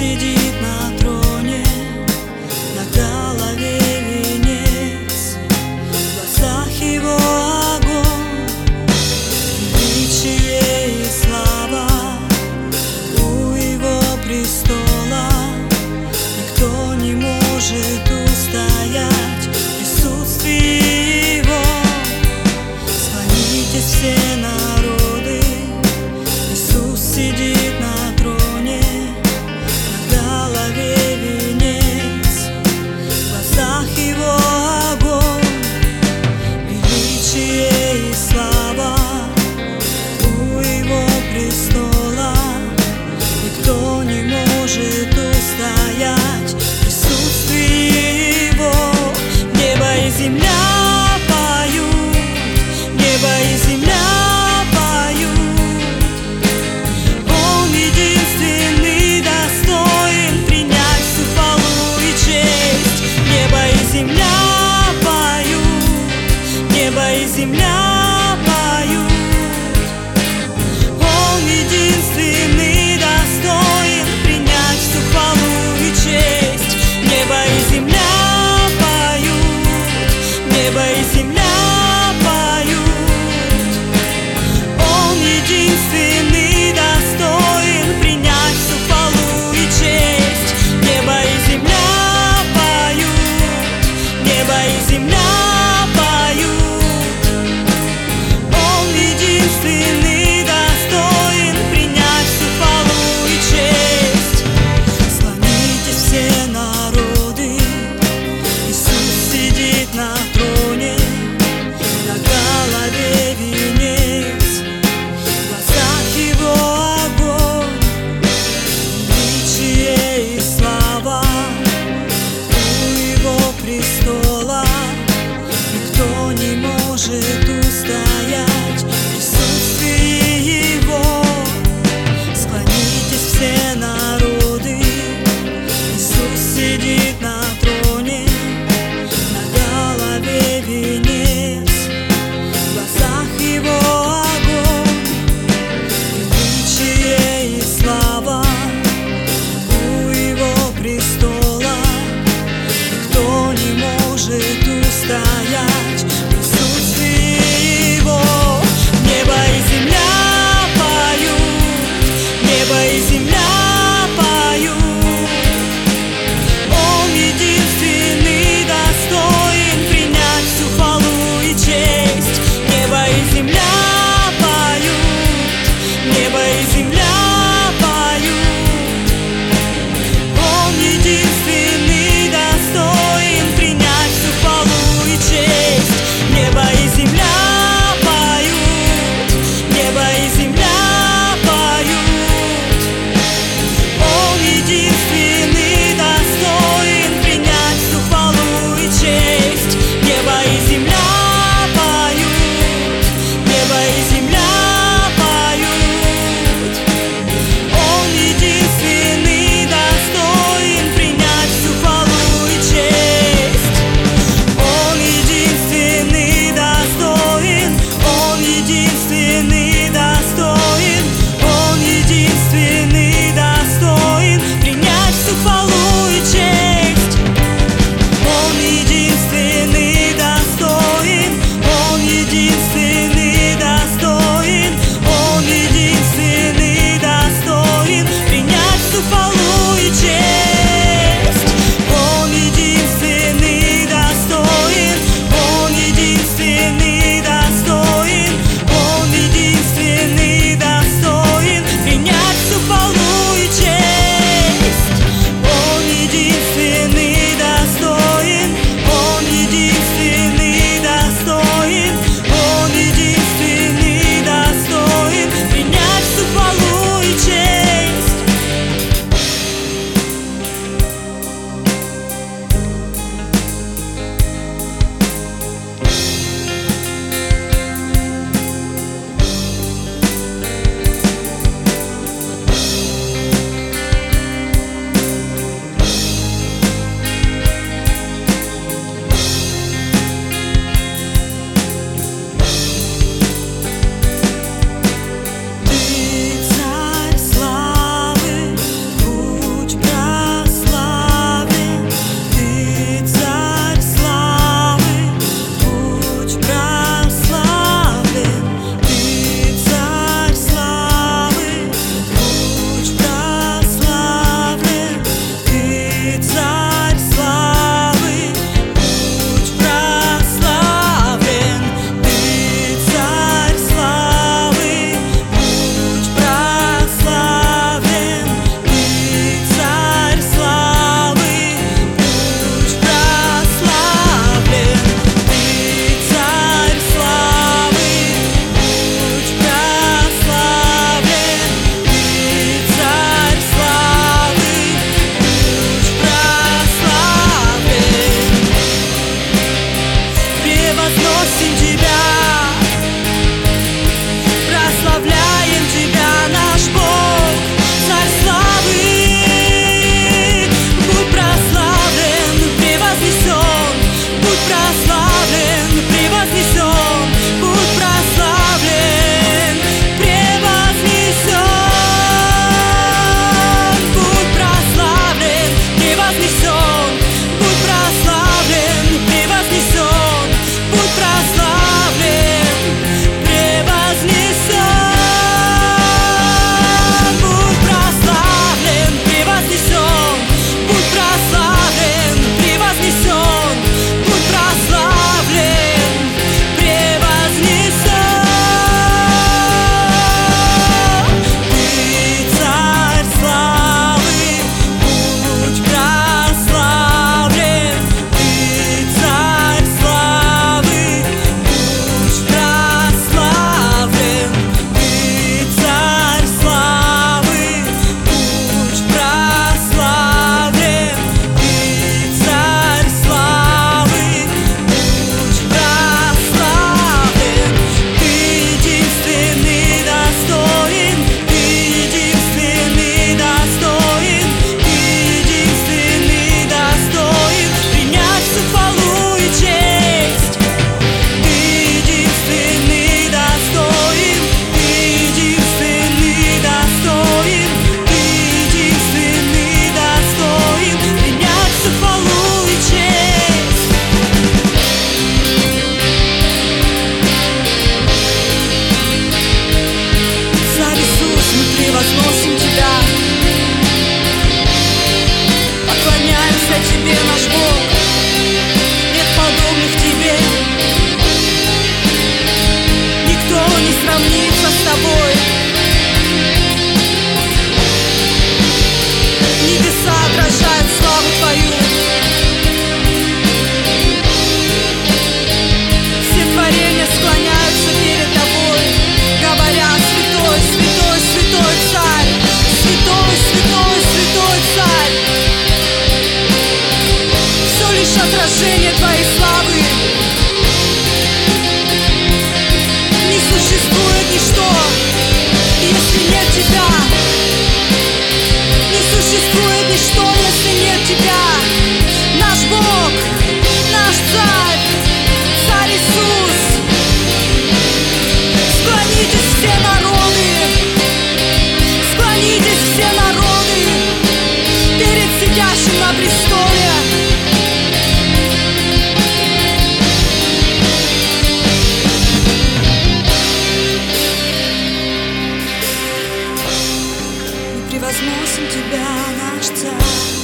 сидит на троне, на голове венец, в глазах его огонь, величие и слава у его престола. Никто не может устоять в присутствии его. Склонитесь все народы, Иисус сидит на троне, на голове венец, в глазах его огонь, величие и слава у его престола. Никто не может устоять в присутствии его. Небо и земля поют, небо и земля поют. Он единственный достоин принять всю хвалу и честь. Небо и земля поют, небо и земля поют. Он единственный достоин принять всю хвалу и честь. Небо и земля поют, небо и земля поют. Он единственный достоин принять всю хвалу и честь. Небо и земля поют, небо и земля поют. Он единственный достоин принять всю хвалу и честь. Склонитесь все народы, Иисус сидит на троне, на голове венец, в глазах его огонь, величие и слава у его престола. Никто не может устоять в присутствии его. Склонитесь все народы, Иисус сидит на троне, на голове венец, в глазах его огонь, величие и слава у его престола. Никто не может устоять в присутствии его. Небо и земля поют, небо и земля поют. Он единственный достоин принять всю хвалу и честь. Небо и земля поют, небо и земля поют. Он единственный достоин принять всю хвалу и честь. превозносим Тебя, наш Царь.